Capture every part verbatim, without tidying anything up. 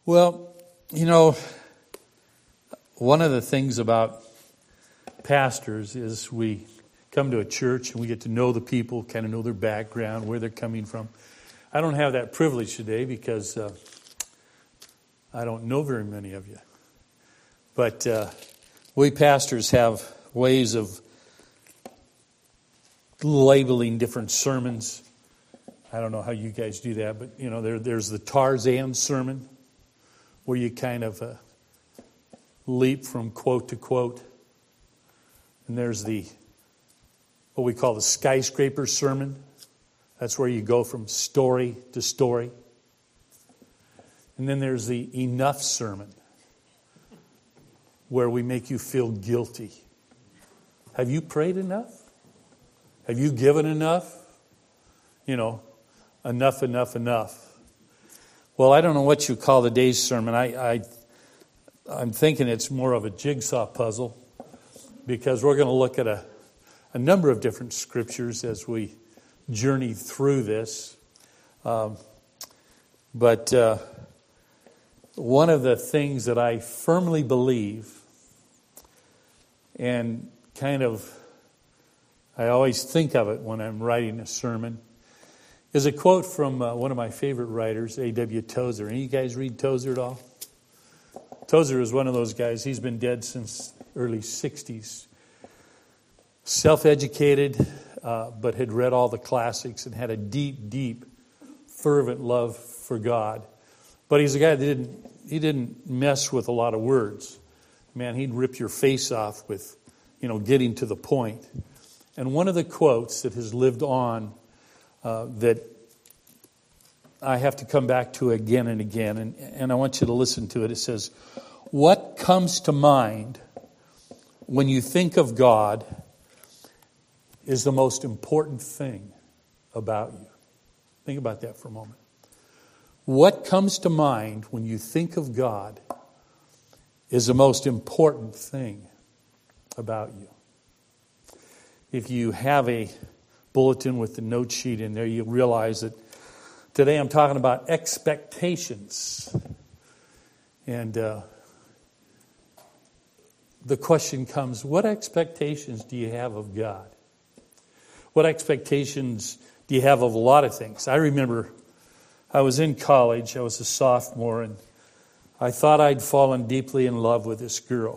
Well, you know, one of the things about pastors is we come to a church and we get to know the people, kind of know their background, where they're coming from. I don't have that privilege today because uh, I don't know very many of you. But uh, we pastors have ways of labeling different sermons. I don't know how you guys do that, but you know, there, there's the Tarzan sermon, where you kind of uh, leap from quote to quote. And there's the, what we call the skyscraper sermon. That's where you go from story to story. And then there's the enough sermon, where we make you feel guilty. Have you prayed enough? Have you given enough? You know, enough, enough, enough. Well, I don't know what you call today's sermon. I, I, I'm thinking it's more of a jigsaw puzzle, because we're going to look at a, a number of different scriptures as we journey through this. Um, but uh, one of the things that I firmly believe, and kind of, I always think of it when I'm writing a sermon, is a quote from uh, one of my favorite writers, A W Tozer. Any of you guys read Tozer at all? Tozer is one of those guys. He's been dead since early sixties. Self-educated, uh, but had read all the classics and had a deep, deep, fervent love for God. But he's a guy that didn't, he didn't mess with a lot of words. Man, he'd rip your face off with, you know, getting to the point. And one of the quotes that has lived on Uh, that I have to come back to again and again, and, and I want you to listen to it. It says, "What comes to mind when you think of God is the most important thing about you." Think about that for a moment. What comes to mind when you think of God is the most important thing about you. If you have a bulletin with the note sheet in there, you realize that today I'm talking about expectations. And uh, the question comes, what expectations do you have of God? What expectations do you have of a lot of things? I remember I was in college, I was a sophomore, and I thought I'd fallen deeply in love with this girl.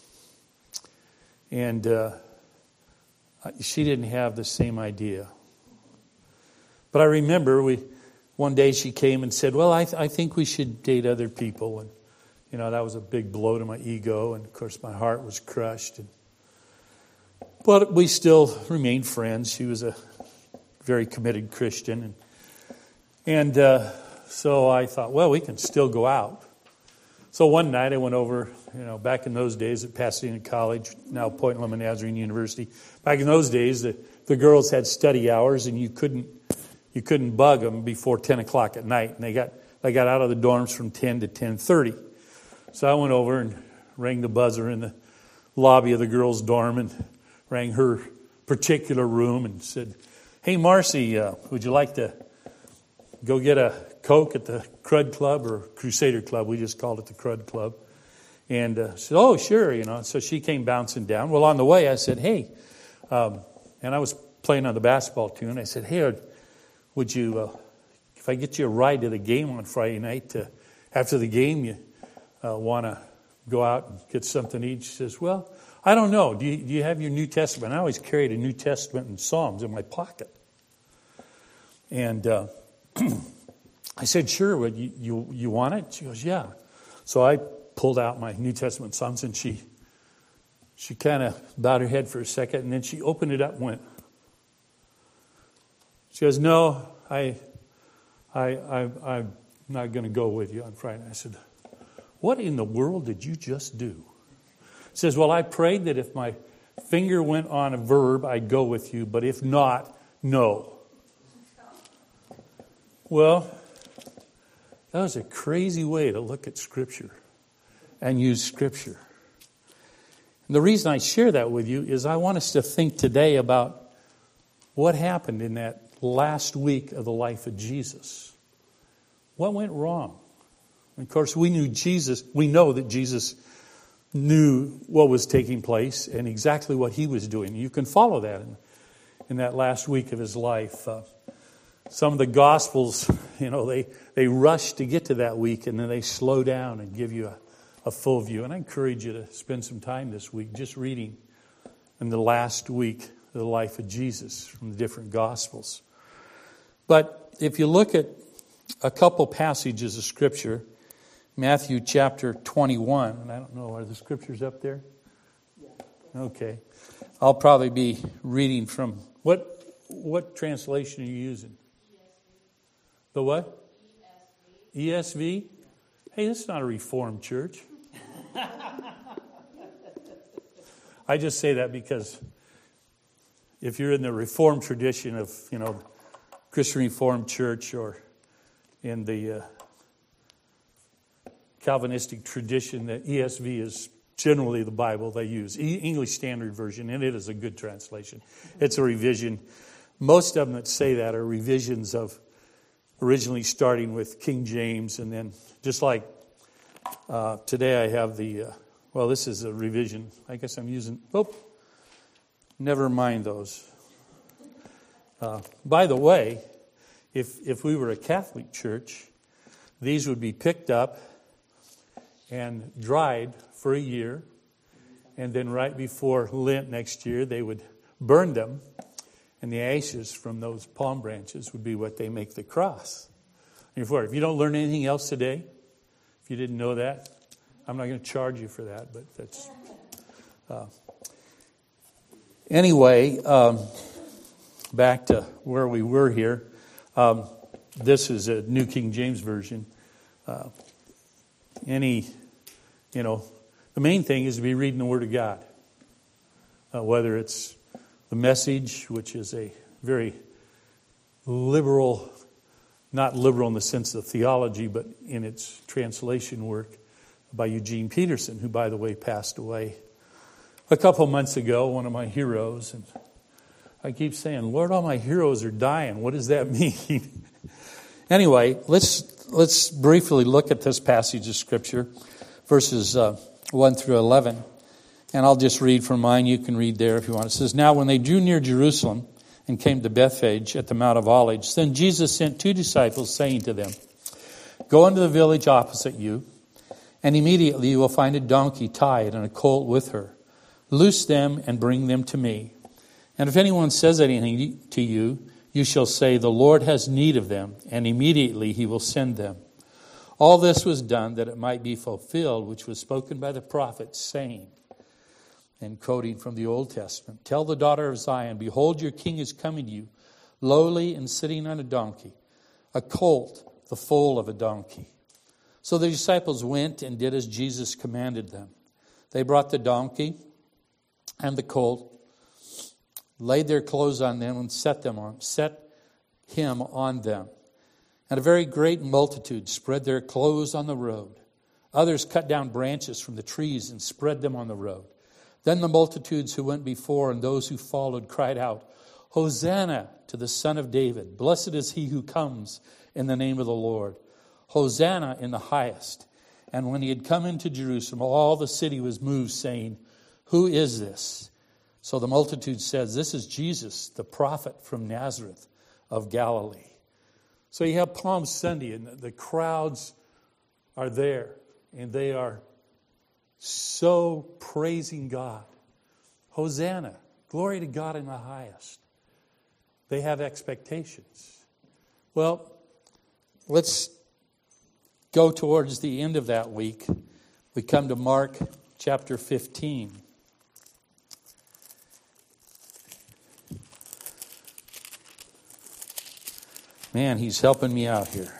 And uh, she didn't have the same idea. But I remember we, one day she came and said, well, I, th- I think we should date other people. And, you know, that was a big blow to my ego. And, of course, my heart was crushed. And, but we still remained friends. She was a very committed Christian. And, and uh, so I thought, well, we can still go out. So one night I went over, you know, back in those days at Pasadena College, now Point Loma Nazarene University. Back in those days, the, the girls had study hours, and you couldn't you couldn't bug them before ten o'clock at night. And they got they got out of the dorms from ten to ten thirty. So I went over and rang the buzzer in the lobby of the girls' dorm and rang her particular room and said, "Hey, Marcy, uh, would you like to go get a Coke at the Crud Club," or Crusader Club? We just called it the Crud Club. And uh, said, "Oh, sure," you know. So she came bouncing down. Well, on the way, I said, "Hey," um, and I was playing on the basketball tune. I said, "Hey, would you, uh, if I get you a ride to the game on Friday night, uh, after the game, you uh, want to go out and get something to eat?" She says, "Well, I don't know. Do you, do you have your New Testament?" I always carried a New Testament and Psalms in my pocket. And uh, I said, "Sure, would you, you you want it?" She goes, "Yeah." So I pulled out my New Testament Psalms, and she she kind of bowed her head for a second, and then she opened it up and went. She goes, "No, I, I, I I'm not going to go with you on Friday." I said, "What in the world did you just do?" She says, "Well, I prayed that if my finger went on a verb, I'd go with you, but if not, no." Well, that was a crazy way to look at Scripture and use Scripture. And the reason I share that with you is I want us to think today about what happened in that last week of the life of Jesus. What went wrong? And of course, we knew Jesus. We know that Jesus knew what was taking place and exactly what he was doing. You can follow that in, in that last week of his life. Uh, some of the Gospels, you know, they, they rush to get to that week, and then they slow down and give you a, a full view. And I encourage you to spend some time this week just reading in the last week of the life of Jesus from the different Gospels. But if you look at a couple passages of Scripture, Matthew chapter twenty-one, and I don't know, are the Scriptures up there? Okay. I'll probably be reading from, what what translation are you using? The what? E S V? Hey, this is not a Reformed church. I just say that because if you're in the Reformed tradition of, you know, Christian Reformed Church, or in the uh, Calvinistic tradition, the E S V is generally the Bible they use. E- English Standard Version, and it is a good translation. It's a revision. Most of them that say that are revisions of originally starting with King James, and then just like uh, today I have the, uh, well, this is a revision. I guess I'm using, oh, never mind those. Uh, by the way, if if we were a Catholic church, these would be picked up and dried for a year, and then right before Lent next year, they would burn them, and the ashes from those palm branches would be what they make the cross. If you don't learn anything else today, if you didn't know that, I'm not going to charge you for that, but that's... Uh, anyway, um, back to where we were here. Um, this is a New King James Version. Uh, any, you know, the main thing is to be reading the Word of God. Uh, whether it's the Message, which is a very liberal, not liberal in the sense of theology, but in its translation work by Eugene Peterson, who, by the way, passed away a couple months ago, one of my heroes. And I keep saying, Lord, all my heroes are dying. What does that mean? Anyway, let's let's briefly look at this passage of Scripture, verses uh, one through eleven. And I'll just read from mine. You can read there if you want. It says, Now when they drew near Jerusalem and came to Bethphage at the Mount of Olives, then Jesus sent two disciples, saying to them, Go into the village opposite you, and immediately you will find a donkey tied and a colt with her. Loose them and bring them to me. And if anyone says anything to you, you shall say, The Lord has need of them, and immediately he will send them. All this was done that it might be fulfilled, which was spoken by the prophet, saying, and quoting from the Old Testament, Tell the daughter of Zion, Behold, your king is coming to you, lowly and sitting on a donkey, a colt, the foal of a donkey. So the disciples went and did as Jesus commanded them. They brought the donkey and the colt, laid their clothes on them, and set them on, set him on them. And a very great multitude spread their clothes on the road. Others cut down branches from the trees and spread them on the road. Then the multitudes who went before and those who followed cried out, Hosanna to the Son of David. Blessed is he who comes in the name of the Lord. Hosanna in the highest. And when he had come into Jerusalem, all the city was moved, saying, Who is this? So the multitude says, This is Jesus, the prophet from Nazareth of Galilee. So you have Palm Sunday, and the crowds are there, and they are so praising God. Hosanna, glory to God in the highest. They have expectations. Well, let's go towards the end of that week. We come to Mark chapter fifteen. Man, he's helping me out here.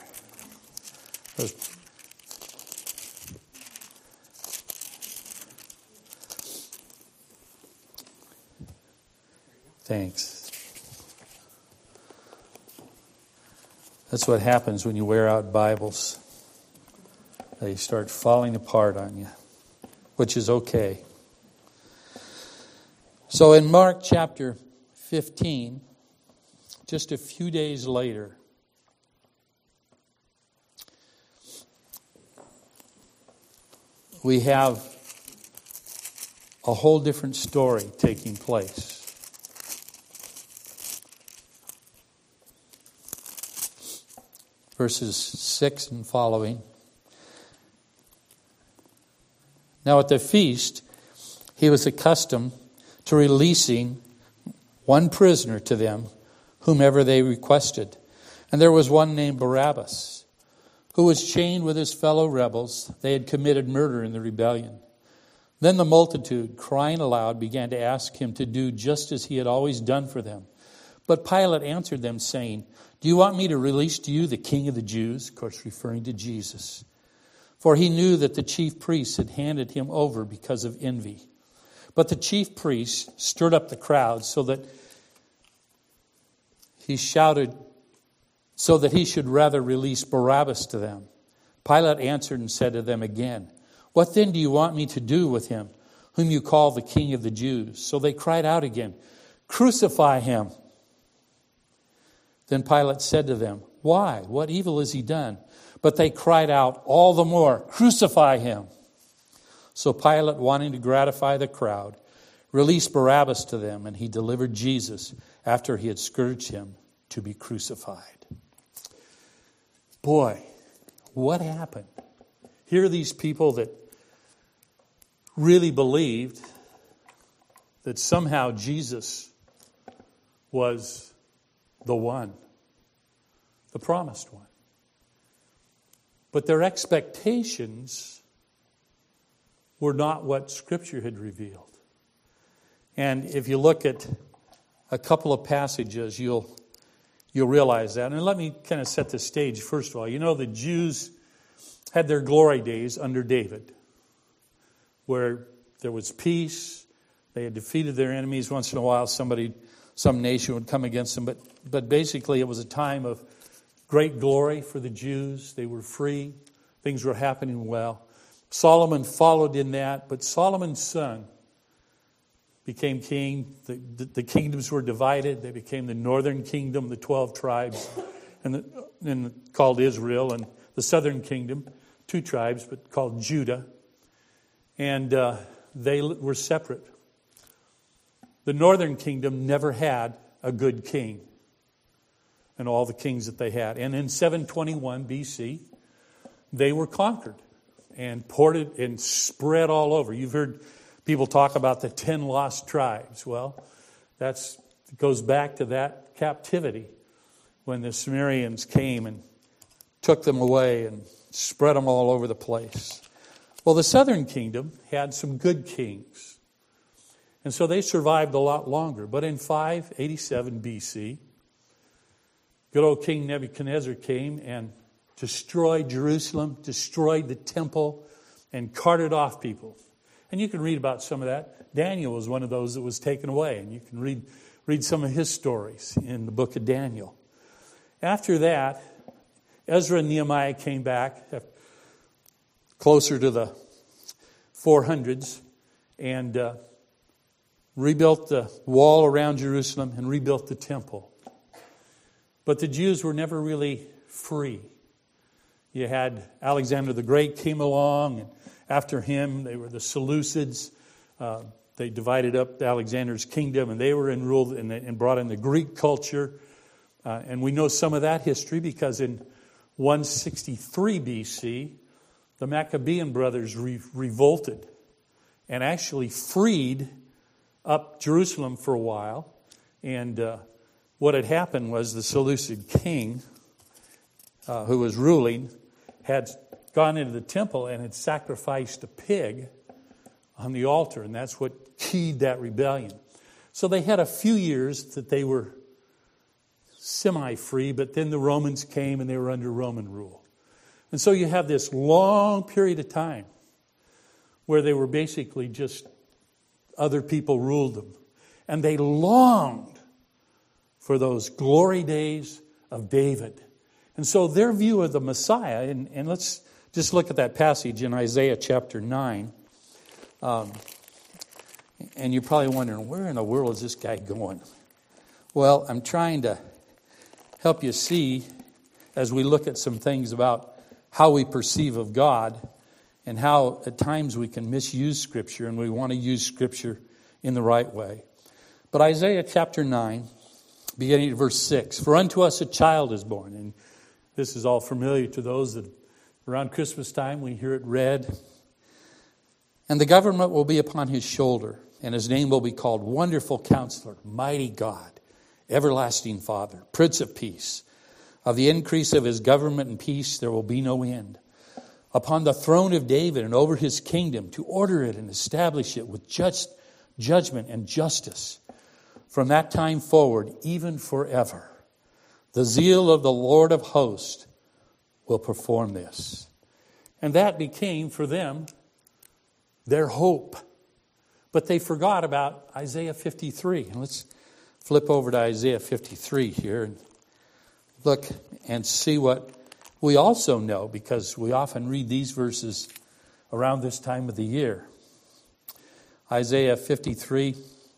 Thanks. That's what happens when you wear out Bibles. They start falling apart on you, which is okay. So in Mark chapter fifteen, just a few days later, we have a whole different story taking place. Verses six and following. Now at the feast, he was accustomed to releasing one prisoner to them, whomever they requested. And there was one named Barabbas, who was chained with his fellow rebels. They had committed murder in the rebellion. Then the multitude, crying aloud, began to ask him to do just as he had always done for them. But Pilate answered them, saying, "Do you want me to release to you the King of the Jews?" Of course, referring to Jesus. For he knew that the chief priests had handed him over because of envy. But the chief priests stirred up the crowd so that he shouted, so that he should rather release Barabbas to them. Pilate answered and said to them again, "What then do you want me to do with him, whom you call the King of the Jews?" So they cried out again, "Crucify him!" Then Pilate said to them, "Why? What evil has he done?" But they cried out all the more, "Crucify him!" So Pilate, wanting to gratify the crowd, released Barabbas to them, and he delivered Jesus, after he had scourged him, to be crucified. Boy, what happened? Here are these people that really believed that somehow Jesus was the one, the promised one. But their expectations were not what Scripture had revealed. And if you look at a couple of passages, you'll you'll realize that. And let me kind of set the stage first of all. You know, the Jews had their glory days under David, where there was peace. They had defeated their enemies. Once in a while, somebody, some nation would come against them. But, but basically, it was a time of great glory for the Jews. They were free. Things were happening well. Solomon followed in that, but Solomon's son became king. The, the, the kingdoms were divided. They became the northern kingdom, the twelve tribes, and, the, and called Israel, and the southern kingdom, two tribes, but called Judah. And uh, they were separate. The northern kingdom never had a good king, and all the kings that they had. And in seven twenty-one B C, they were conquered and ported and spread all over. You've heard people talk about the ten lost tribes. Well, that's it goes back to that captivity when the Sumerians came and took them away and spread them all over the place. Well, the southern kingdom had some good kings, and so they survived a lot longer. But in five eighty-seven B C, good old King Nebuchadnezzar came and destroyed Jerusalem, destroyed the temple, and carted off people. And you can read about some of that. Daniel was one of those that was taken away, and you can read read some of his stories in the book of Daniel. After that, Ezra and Nehemiah came back closer to the four hundreds and uh, rebuilt the wall around Jerusalem and rebuilt the temple. But the Jews were never really free. You had Alexander the Great came along, and after him, they were the Seleucids. Uh, they divided up Alexander's kingdom, and they were in rule and, and brought in the Greek culture. Uh, and we know some of that history because in one sixty-three B C, the Maccabean brothers re- revolted and actually freed up Jerusalem for a while. And uh, what had happened was the Seleucid king, uh, who was ruling, had gone into the temple and had sacrificed a pig on the altar, and that's what keyed that rebellion. So they had a few years that they were semi-free, but then the Romans came and they were under Roman rule. And so you have this long period of time where they were basically just other people ruled them. And they longed for those glory days of David. And so their view of the Messiah, and, and let's just look at that passage in Isaiah chapter nine. Um, and you're probably wondering, where in the world is this guy going? Well, I'm trying to help you see as we look at some things about how we perceive of God and how at times we can misuse Scripture, and we want to use Scripture in the right way. But Isaiah chapter nine, beginning at verse six, "For unto us a child is born." And this is all familiar to those that around Christmas time we hear it read. "And the government will be upon his shoulder, and his name will be called Wonderful Counselor, Mighty God, Everlasting Father, Prince of Peace. Of the increase of his government and peace there will be no end. Upon the throne of David and over his kingdom, to order it and establish it with just judgment and justice. From that time forward, even forever, the zeal of the Lord of hosts will perform this." And that became for them their hope. But they forgot about Isaiah fifty-three. And let's flip over to Isaiah fifty-three here and look and see what we also know, because we often read these verses around this time of the year. Isaiah fifty-three,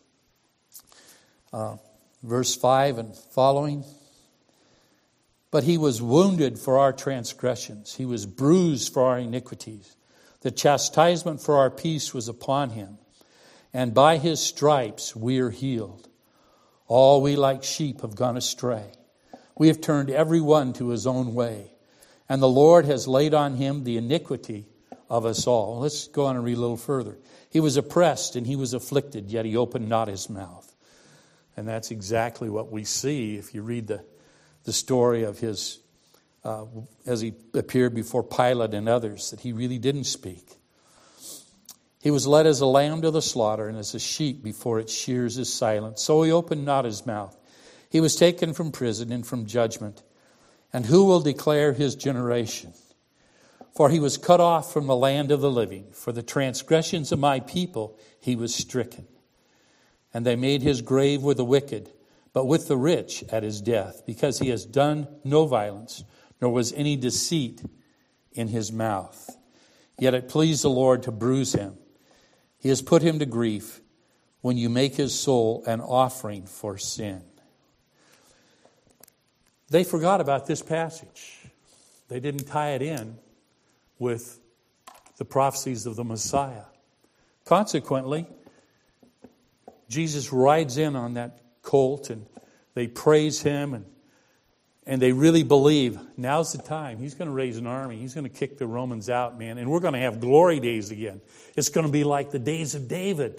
uh, verse five and following. "But he was wounded for our transgressions. He was bruised for our iniquities. The chastisement for our peace was upon him. And by his stripes we are healed. All we like sheep have gone astray. We have turned every one to his own way. And the Lord has laid on him the iniquity of us all." Let's go on and read a little further. "He was oppressed and he was afflicted, yet he opened not his mouth." And that's exactly what we see if you read the, the story of his, uh, as he appeared before Pilate and others, that he really didn't speak. "He was led as a lamb to the slaughter, and as a sheep before its shears is silent. So he opened not his mouth. He was taken from prison and from judgment. And who will declare his generation? For he was cut off from the land of the living. For the transgressions of my people he was stricken. And they made his grave with the wicked, but with the rich at his death, because he has done no violence, nor was any deceit in his mouth. Yet it pleased the Lord to bruise him. He has put him to grief when you make his soul an offering for sin." They forgot about this passage. They didn't tie it in with the prophecies of the Messiah. Consequently, Jesus rides in on that colt and they praise him and, and they really believe now's the time. He's going to raise an army. He's going to kick the Romans out, man. And we're going to have glory days again. It's going to be like the days of David.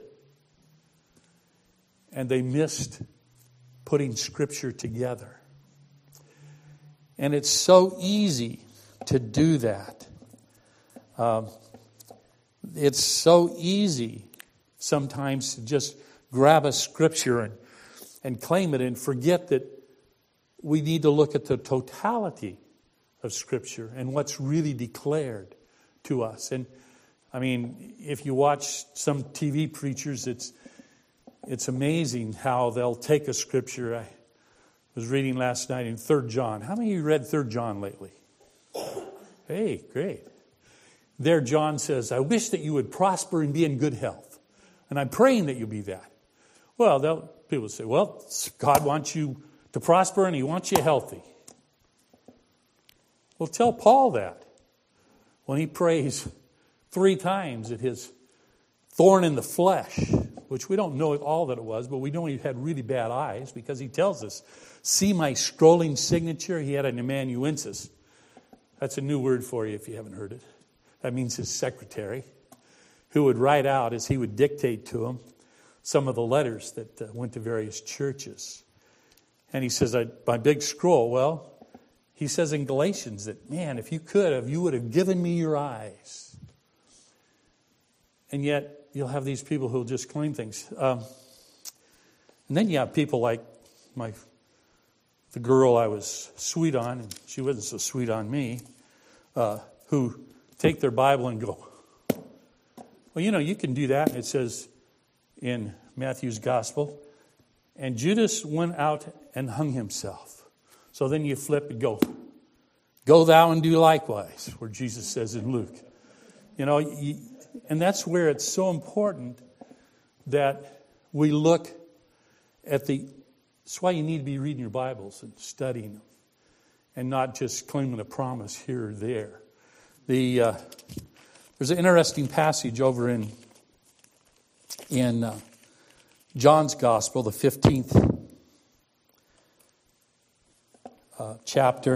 And they missed putting Scripture together. And it's so easy to do that. Um, it's so easy sometimes to just grab a Scripture and, and claim it and forget that we need to look at the totality of Scripture and what's really declared to us. And I mean, if you watch some T V preachers, it's it's amazing how they'll take a Scripture. I was reading last night in Third John. How many of you read Third John lately? Hey, great. There John says, "I wish that you would prosper and be in good health. And I'm praying that you be that." Well, people say, well, God wants you to prosper and he wants you healthy. Well, tell Paul that when he prays three times at his thorn in the flesh, which we don't know all that it was, but we know he had really bad eyes because he tells us, "See my scrolling signature?" He had an amanuensis. That's a new word for you if you haven't heard it. That means his secretary, who would write out as he would dictate to him some of the letters that uh, went to various churches. And he says, I, my big scroll, well, he says in Galatians that, man, if you could have, you would have given me your eyes. And yet, you'll have these people who'll just claim things. Um, and then you have people like my the girl I was sweet on, and she wasn't so sweet on me, uh, who take their Bible and go, well, you know, you can do that. It says in Matthew's gospel, and Judas went out and hung himself. So then you flip and go, go thou and do likewise, where Jesus says in Luke. You know, you, and that's where it's so important that we look at the, that's why you need to be reading your Bibles and studying them and not just claiming a promise here or there. The uh, There's an interesting passage over in, in uh, John's Gospel, the fifteenth uh, chapter,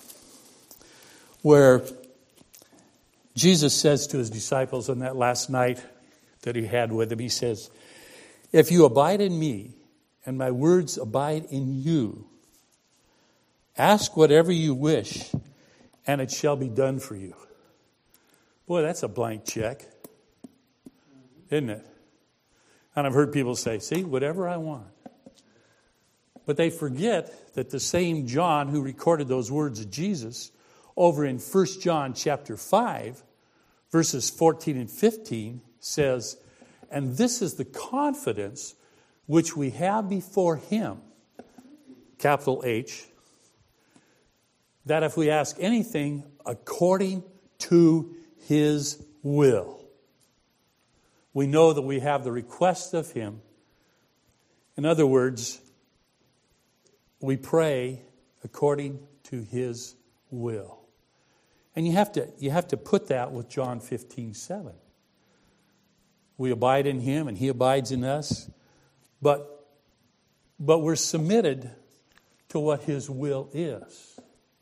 where Jesus says to his disciples on that last night that he had with him, he says, if you abide in me and my words abide in you, ask whatever you wish and it shall be done for you. Boy, that's a blank check, isn't it? And I've heard people say, see, whatever I want. But they forget that the same John who recorded those words of Jesus over in First John chapter five, verses fourteen and fifteen says, and this is the confidence which we have before him, capital H, that if we ask anything according to his will, we know that we have the request of him. In other words, we pray according to his will. And you have to you have to put that with John fifteen seven. We abide in him and he abides in us, but but we're submitted to what his will is.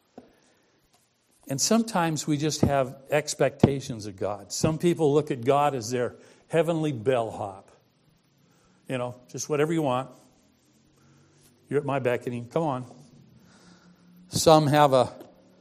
And sometimes we just have expectations of God. Some people look at God as their heavenly bellhop. You know, just whatever you want. You're at my beckoning. Come on. Some have a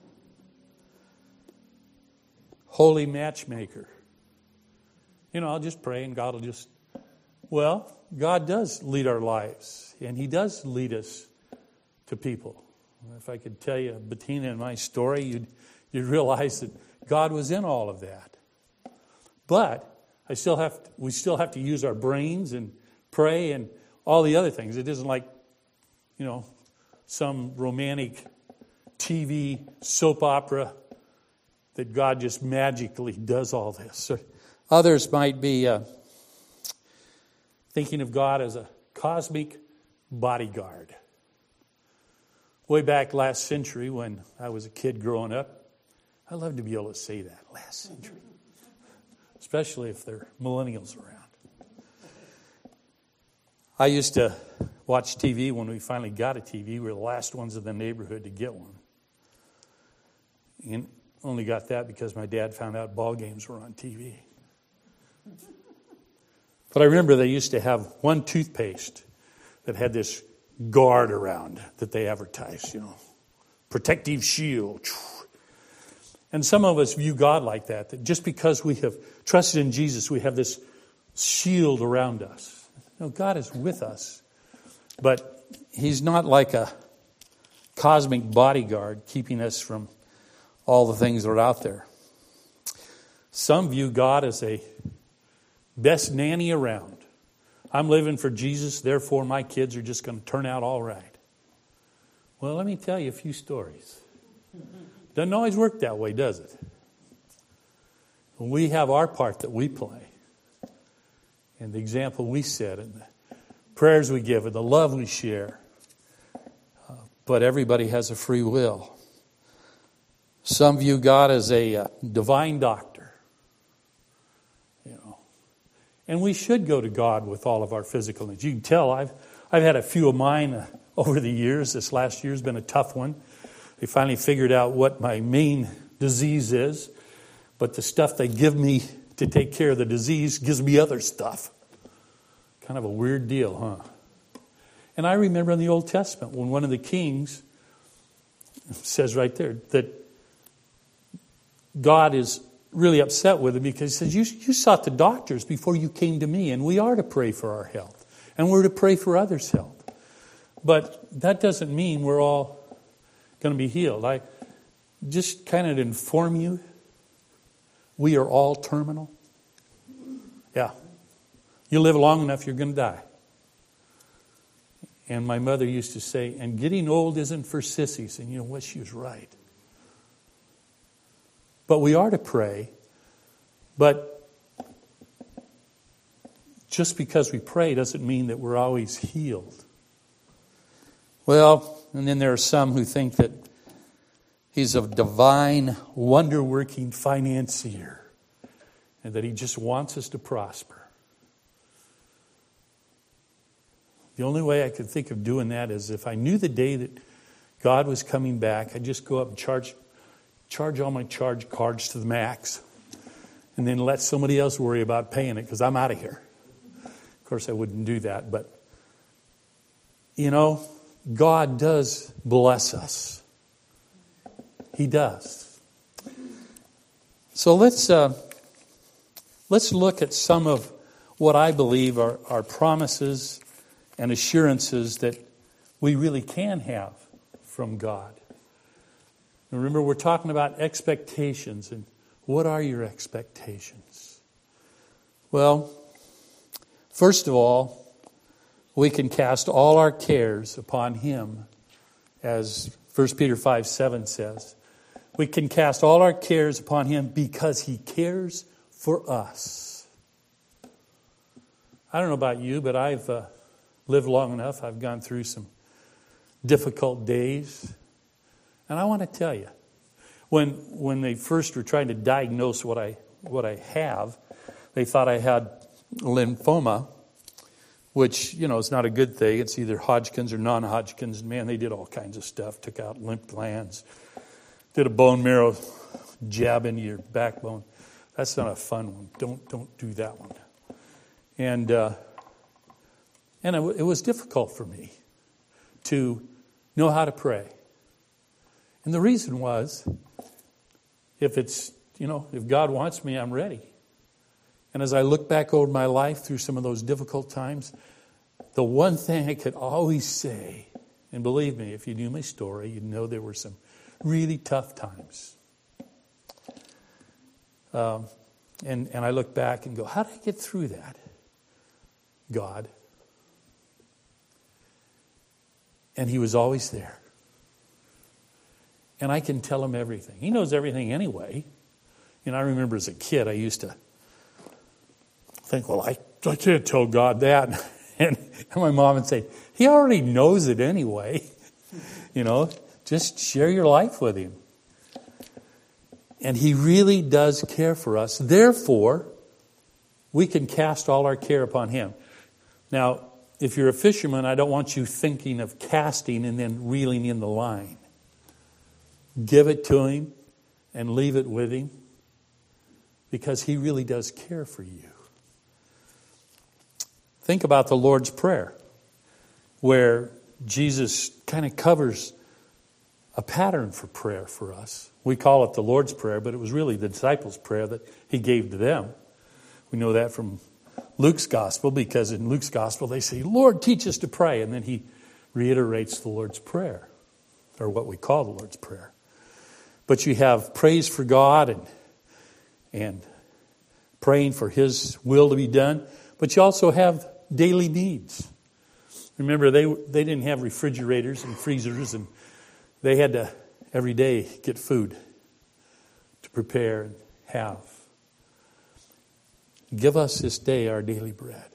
holy matchmaker. You know, I'll just pray and God will just... Well, God does lead our lives. And he does lead us to people. If I could tell you Bettina and my story, you'd, you'd realize that God was in all of that. But I still have to, we still have to use our brains and pray and all the other things. It isn't like, you know, some romantic T V soap opera that God just magically does all this. Or others might be uh, thinking of God as a cosmic bodyguard. Way back last century when I was a kid growing up, I love to be able to say that, last century. Especially if they're millennials around. I used to watch T V when we finally got a T V. We were the last ones in the neighborhood to get one. And only got that because my dad found out ball games were on T V. But I remember they used to have one toothpaste that had this guard around that they advertised, you know, protective shield. And some of us view God like that, that just because we have trusted in Jesus, we have this shield around us. No, God is with us, but he's not like a cosmic bodyguard keeping us from all the things that are out there. Some view God as a best nanny around. I'm living for Jesus, therefore my kids are just going to turn out all right. Well, let me tell you a few stories. Doesn't always work that way, does it? We have our part that we play. And the example we set and the prayers we give and the love we share. Uh, but everybody has a free will. Some view God as a uh, divine doctor. You know. And we should go to God with all of our physical needs. You can tell I've I've had a few of mine uh, over the years. This last year's been a tough one. They finally figured out what my main disease is. But the stuff they give me to take care of the disease gives me other stuff. Kind of a weird deal, huh? And I remember in the Old Testament when one of the kings says right there that God is really upset with him because he says, you, you sought the doctors before you came to me, and we are to pray for our health. And we're to pray for others' health. But that doesn't mean we're all going to be healed. I just kind of inform you, we are all terminal. Yeah. You live long enough, you're going to die. And my mother used to say, and getting old isn't for sissies. And you know what? She was right. But we are to pray. But just because we pray doesn't mean that we're always healed. Well, and then there are some who think that he's a divine, wonder-working financier. and that He just wants us to prosper. The only way I could think of doing that is if I knew the day that God was coming back, I'd just go up and charge, charge all my charge cards to the max, and then let somebody else worry about paying it because I'm out of here. Of course, I wouldn't do that, but you know, God does bless us. He does. So let's uh, let's look at some of what I believe are, are promises and assurances that we really can have from God. And remember, we're talking about expectations, and what are your expectations? Well, first of all, we can cast all our cares upon Him, as First Peter five seven says. We can cast all our cares upon Him because He cares for us. I don't know about you, but I've uh, lived long enough. I've gone through some difficult days. And I want to tell you, when when they first were trying to diagnose what I what I have, they thought I had lymphoma, which, you know, is not a good thing. It's either Hodgkin's or non-Hodgkin's. Man, they did all kinds of stuff. Took out lymph glands. Did a bone marrow jab into your backbone. That's not a fun one. Don't don't do that one. And uh, and it, it was difficult for me to know how to pray. And the reason was, if it's, you know, if God wants me, I'm ready. And as I look back over my life through some of those difficult times, the one thing I could always say, and believe me, if you knew my story, you'd know there were some really tough times. Um, and, and I look back and go, how did I get through that? God. And He was always there. And I can tell Him everything. He knows everything anyway. You know, I remember as a kid, I used to think, well, I, I can't tell God that. And, and my mom would say, He already knows it anyway. You know, just share your life with Him. And He really does care for us. Therefore, we can cast all our care upon Him. Now, if you're a fisherman, I don't want you thinking of casting and then reeling in the line. Give it to Him and leave it with Him, because He really does care for you. Think about the Lord's Prayer, where Jesus kind of covers a pattern for prayer for us. We call it the Lord's Prayer, but it was really the disciples' prayer that He gave to them. We know that from Luke's Gospel, because in Luke's Gospel they say, Lord, teach us to pray. And then He reiterates the Lord's Prayer, or what we call the Lord's Prayer. But you have praise for God and, and praying for His will to be done. But you also have daily needs. Remember, they they didn't have refrigerators and freezers, and they had to every day get food to prepare and have. Give us this day our daily bread.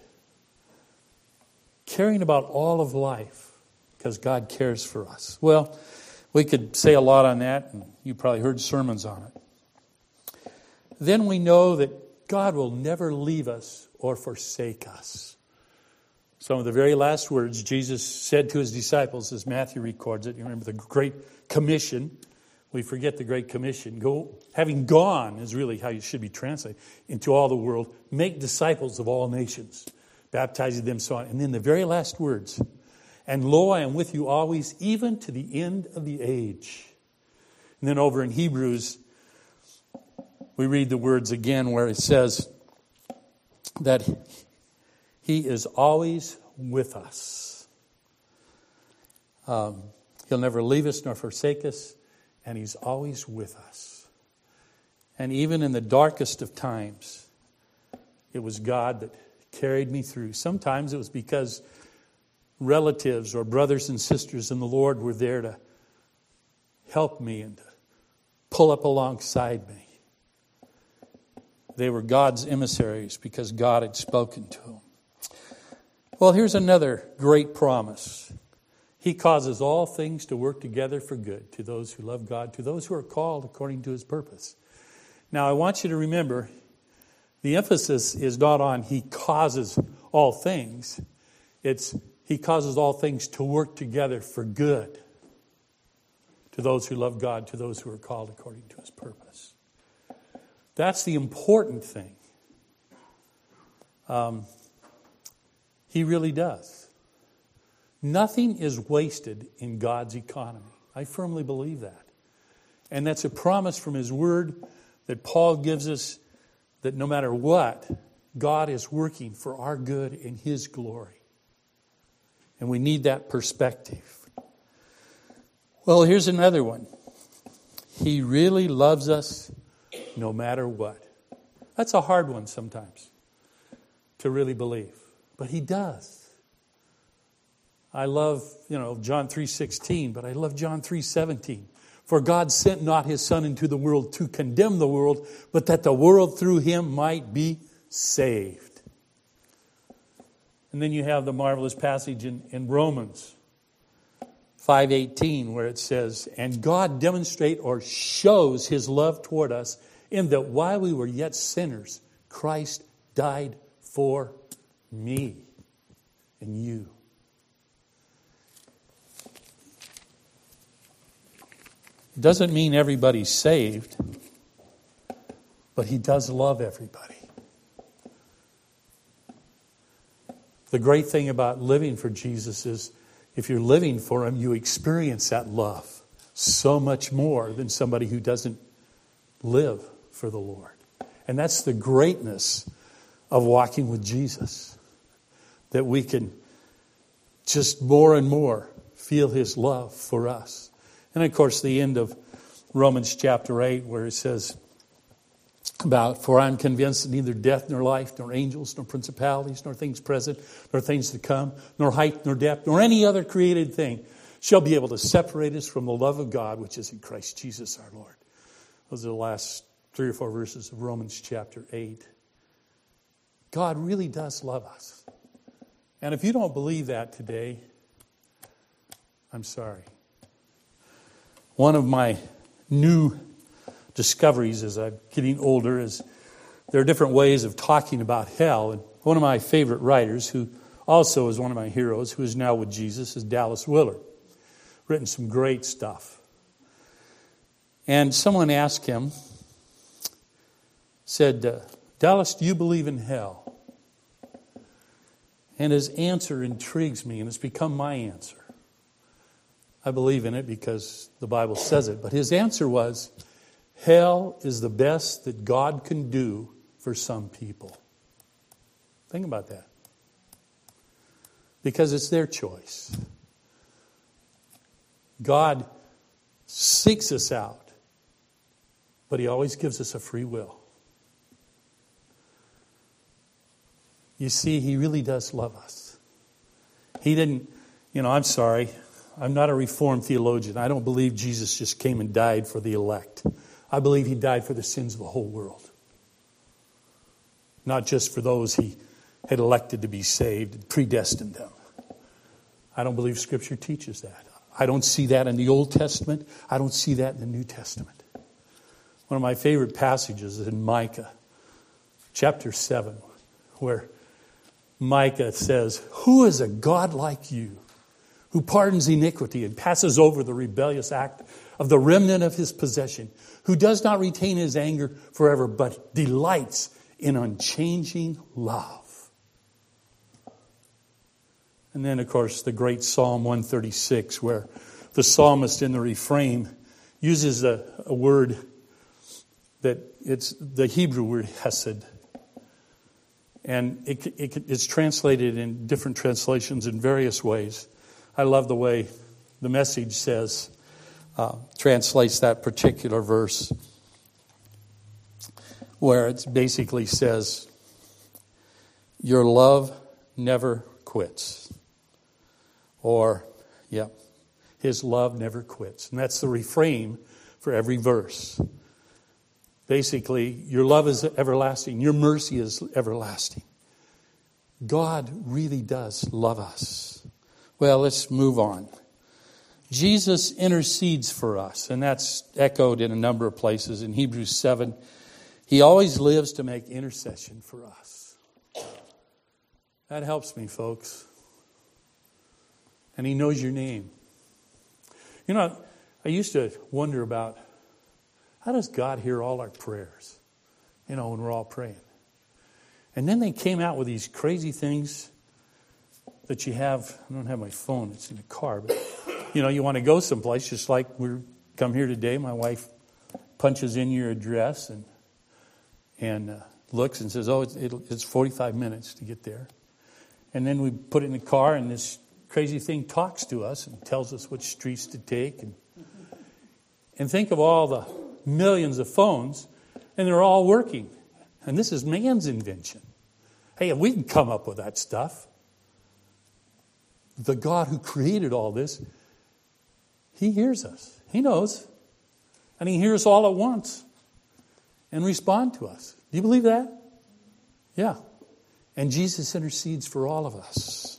Caring about all of life, because God cares for us. Well, we could say a lot on that, and you probably heard sermons on it. Then we know that God will never leave us or forsake us. Some of the very last words Jesus said to His disciples, as Matthew records it. You remember the Great Commission. We forget the Great Commission. Go, having gone is really how you should be translated, into all the world. Make disciples of all nations, baptizing them, so on. And then the very last words, and lo, I am with you always, even to the end of the age. And then over in Hebrews, we read the words again where it says that He is always with us. Um, he'll never leave us nor forsake us, and He's always with us. And even in the darkest of times, it was God that carried me through. Sometimes it was because relatives or brothers and sisters in the Lord were there to help me and to pull up alongside me. They were God's emissaries because God had spoken to them. Well, here's another great promise. He causes all things to work together for good to those who love God, to those who are called according to His purpose. Now, I want you to remember The emphasis is not on He causes all things. It's He causes all things to work together for good to those who love God, to those who are called according to His purpose. That's the important thing. Um, he really does. Nothing is wasted in God's economy. I firmly believe that. And that's a promise from His Word that Paul gives us, that no matter what, God is working for our good and His glory. And we need that perspective. Well, here's another one. He really loves us no matter what. That's a hard one sometimes to really believe. But He does. I love, you know, John three sixteen, but I love John three seventeen. For God sent not His Son into the world to condemn the world, but that the world through Him might be saved. And then you have the marvelous passage in, in Romans five eighteen, where it says, and God demonstrate or shows His love toward us in that while we were yet sinners, Christ died for me and you. It doesn't mean everybody's saved, but He does love everybody. The great thing about living for Jesus is if you're living for Him, you experience that love so much more than somebody who doesn't live for the Lord. And that's the greatness of walking with Jesus, that we can just more and more feel His love for us. And of course, the end of Romans chapter eight, where it says about, for I'm convinced that neither death nor life, nor angels, nor principalities, nor things present, nor things to come, nor height, nor depth, nor any other created thing shall be able to separate us from the love of God, which is in Christ Jesus our Lord. Those are the last three or four verses of Romans chapter eight. God really does love us. And if you don't believe that today, I'm sorry. One of my new discoveries as I'm getting older is there are different ways of talking about hell. And one of my favorite writers, who also is one of my heroes, who is now with Jesus, is Dallas Willard. Written some great stuff. And someone asked him, said, uh, Dallas, do you believe in hell? And his answer intrigues me, and it's become my answer. I believe in it because the Bible says it. But his answer was, hell is the best that God can do for some people. Think about that. Because it's their choice. God seeks us out, but He always gives us a free will. You see, He really does love us. He didn't, you know, I'm sorry. I'm not a Reformed theologian. I don't believe Jesus just came and died for the elect. I believe He died for the sins of the whole world. Not just for those He had elected to be saved and predestined them. I don't believe Scripture teaches that. I don't see that in the Old Testament. I don't see that in the New Testament. One of my favorite passages is in Micah, chapter seven, where Micah says, who is a God like you, who pardons iniquity and passes over the rebellious act of the remnant of His possession, who does not retain His anger forever, but delights in unchanging love. And then, of course, the great Psalm one thirty-six, where the psalmist in the refrain uses a, a word that it's the Hebrew word hesed. And it, it, it's translated in different translations in various ways. I love the way the Message says, uh, translates that particular verse, where it basically says, your love never quits. Or, yeah, His love never quits. And that's the refrain for every verse. Basically, your love is everlasting. Your mercy is everlasting. God really does love us. Well, let's move on. Jesus intercedes for us, and that's echoed in a number of places. In Hebrews seven, He always lives to make intercession for us. That helps me, folks. And He knows your name. You know, I used to wonder about, how does God hear all our prayers? You know, when we're all praying. And then they came out with these crazy things that you have. I don't have my phone, it's in the car. But, you know, you want to go someplace, just like we're come here today. My wife punches in your address and and uh, looks and says, oh, it's, it'll, it's forty-five minutes to get there. And then we put it in the car, and this crazy thing talks to us and tells us which streets to take. And, and think of all the millions of phones, and they're all working. And this is man's invention. Hey, if we can come up with that stuff, the God who created all this, He hears us. He knows. And He hears all at once and respond to us. Do you believe that? Yeah. And Jesus intercedes for all of us.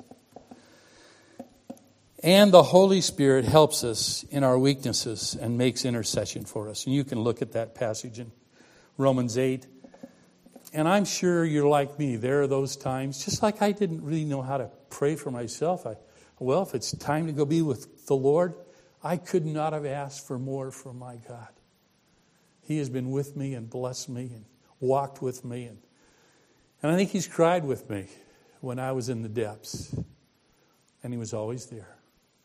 And the Holy Spirit helps us in our weaknesses and makes intercession for us. And you can look at that passage in Romans eight. And I'm sure you're like me. There are those times, just like I didn't really know how to pray for myself. I, well, if it's time to go be with the Lord, I could not have asked for more from my God. He has been with me and blessed me and walked with me. And, and I think He's cried with me when I was in the depths. And He was always there.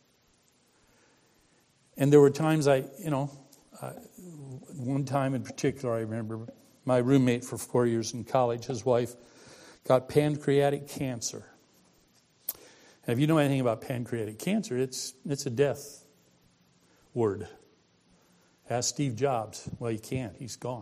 And there were times I, you know, uh, one time in particular I remember my roommate for four years in college, his wife got pancreatic cancer. And if you know anything about pancreatic cancer, it's it's a death word. Ask Steve Jobs. Well, you can't. He's gone.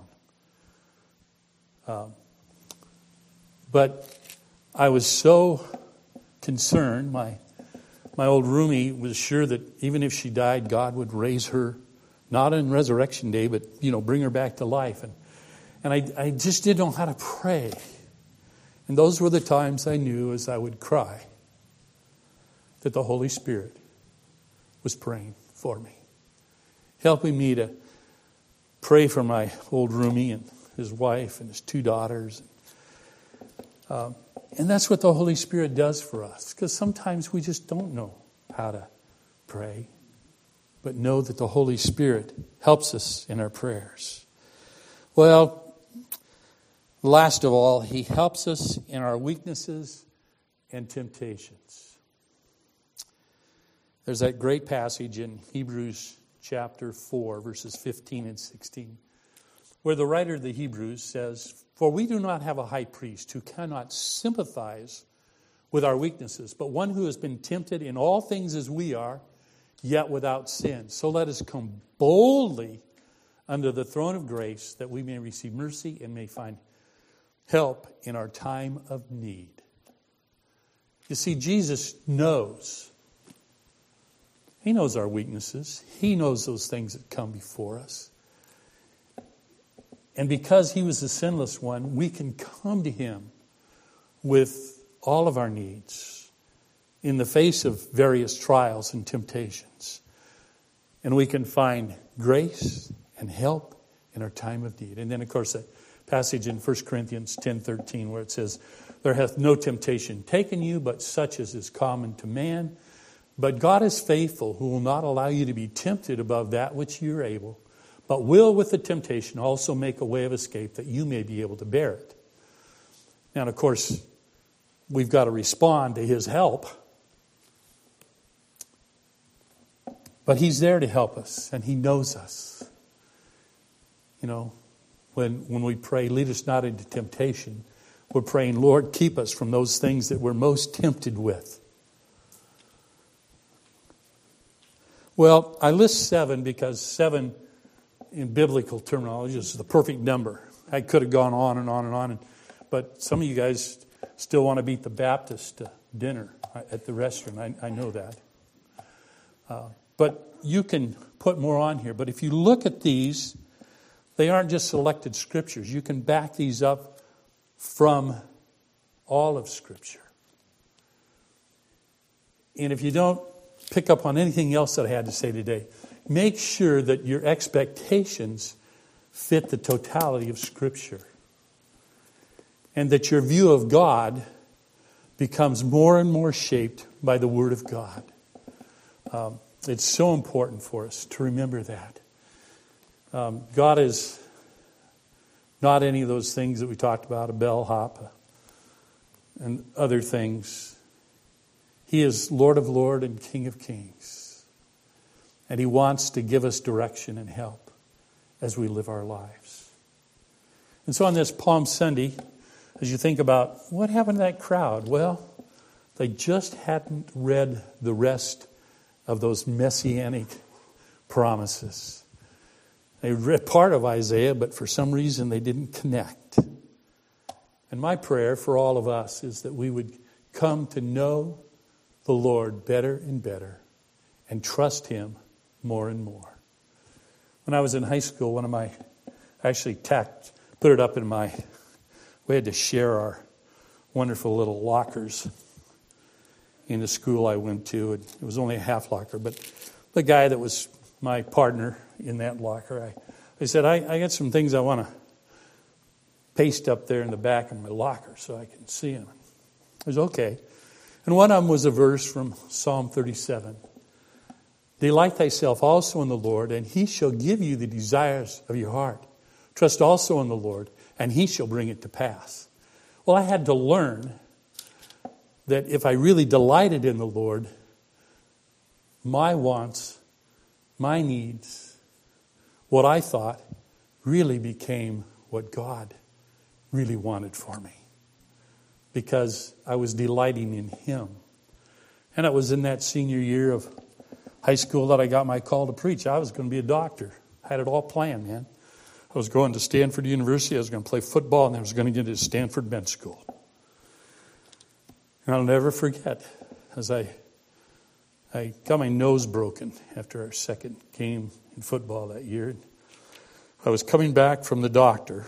Um, but I was so concerned. My my old roomie was sure that even if she died, God would raise her, not on Resurrection Day, but, you know, bring her back to life. And And I, I just didn't know how to pray. And those were the times I knew as I would cry that the Holy Spirit was praying for me. Helping me to pray for my old roomie and his wife and his two daughters. Um, and that's what the Holy Spirit does for us. Because sometimes we just don't know how to pray. But know that the Holy Spirit helps us in our prayers. Well, last of all, He helps us in our weaknesses and temptations. There's that great passage in Hebrews chapter four, verses fifteen and sixteen, where the writer of the Hebrews says, "For we do not have a high priest who cannot sympathize with our weaknesses, but one who has been tempted in all things as we are, yet without sin. So let us come boldly under the throne of grace, that we may receive mercy and may find help in our time of need." You see, Jesus knows. He knows our weaknesses. He knows those things that come before us. And because He was the sinless one, we can come to Him with all of our needs in the face of various trials and temptations. And we can find grace and help in our time of need. And then, of course, that passage in First Corinthians ten thirteen where it says, "There hath no temptation taken you, but such as is common to man. But God is faithful, who will not allow you to be tempted above that which you are able, but will with the temptation also make a way of escape, that you may be able to bear it." Now, and of course, we've got to respond to His help. But He's there to help us, and He knows us. You know, when when we pray, "Lead us not into temptation," we're praying, "Lord, keep us from those things that we're most tempted with." Well, I list seven because seven, in biblical terminology, is the perfect number. I could have gone on and on and on, but some of you guys still want to beat the Baptist to dinner at the restaurant. I, I know that. Uh, but you can put more on here. But if you look at these, they aren't just selected scriptures. You can back these up from all of Scripture. And if you don't pick up on anything else that I had to say today, make sure that your expectations fit the totality of Scripture. And that your view of God becomes more and more shaped by the Word of God. Um, it's so important for us to remember that. Um, God is not any of those things that we talked about, a bellhop and other things. He is Lord of Lords and King of Kings. And He wants to give us direction and help as we live our lives. And so on this Palm Sunday, as you think about what happened to that crowd, well, they just hadn't read the rest of those messianic promises. They read part of Isaiah, but for some reason they didn't connect. And my prayer for all of us is that we would come to know the Lord better and better and trust Him more and more. When I was in high school, one of my, actually tacked, put it up in my, we had to share our wonderful little lockers in the school I went to. It was only a half locker, but the guy that was my partner in that locker, I, I said, I, I got some things I want to paste up there in the back of my locker so I can see them. It was okay. And one of them was a verse from Psalm thirty-seven. Delight thyself also in the Lord, and He shall give you the desires of your heart. Trust also in the Lord, and He shall bring it to pass. Well, I had to learn that if I really delighted in the Lord, my wants, my needs, what I thought really became what God really wanted for me. Because I was delighting in Him. And it was in that senior year of high school that I got my call to preach. I was going to be a doctor. I had it all planned, man. I was going to Stanford University. I was going to play football, and I was going to get into Stanford Med School. And I'll never forget, as I I got my nose broken after our second game in football that year. I was coming back from the doctor.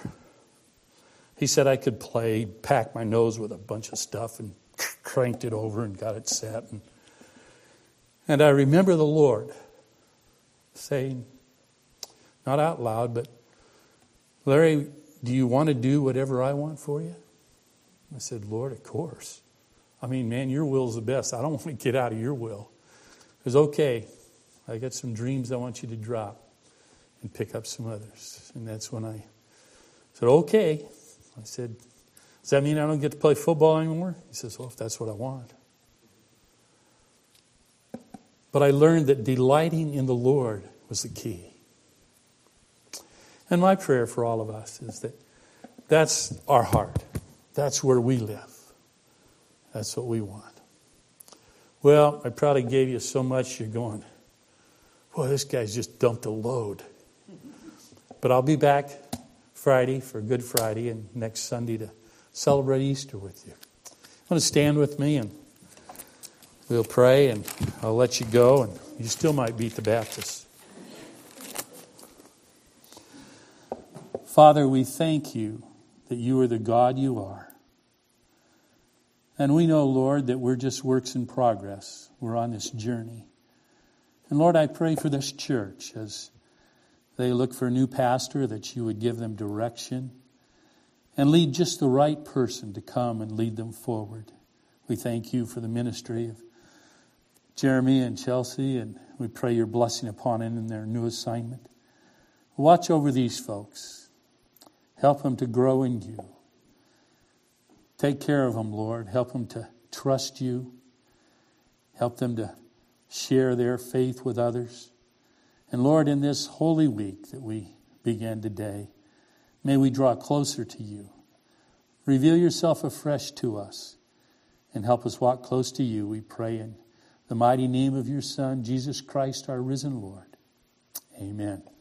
He said I could play, packed my nose with a bunch of stuff and cranked it over and got it set. And, and I remember the Lord saying, not out loud, but, Larry, do you want to do whatever I want for you? I said, Lord, of course. I mean, man, your will's the best. I don't want to get out of your will. It was okay. I got some dreams I want you to drop and pick up some others. And that's when I said, okay. I said, does that mean I don't get to play football anymore? He says, well, if that's what I want. But I learned that delighting in the Lord was the key. And my prayer for all of us is that that's our heart. That's where we live. That's what we want. Well, I probably gave you so much you're going, boy, this guy's just dumped a load. But I'll be back Friday for Good Friday and next Sunday to celebrate Easter with you. I want to stand with me and we'll pray and I'll let you go and you still might beat the Baptists. Father, we thank you that you are the God you are. And we know, Lord, that we're just works in progress. We're on this journey. And Lord, I pray for this church as they look for a new pastor, that you would give them direction and lead just the right person to come and lead them forward. We thank you for the ministry of Jeremy and Chelsea, and we pray your blessing upon them in their new assignment. Watch over these folks. Help them to grow in you. Take care of them, Lord. Help them to trust you. Help them to share their faith with others. And Lord, in this holy week that we begin today, may we draw closer to you. Reveal yourself afresh to us and help us walk close to you, we pray in the mighty name of your Son, Jesus Christ, our risen Lord. Amen.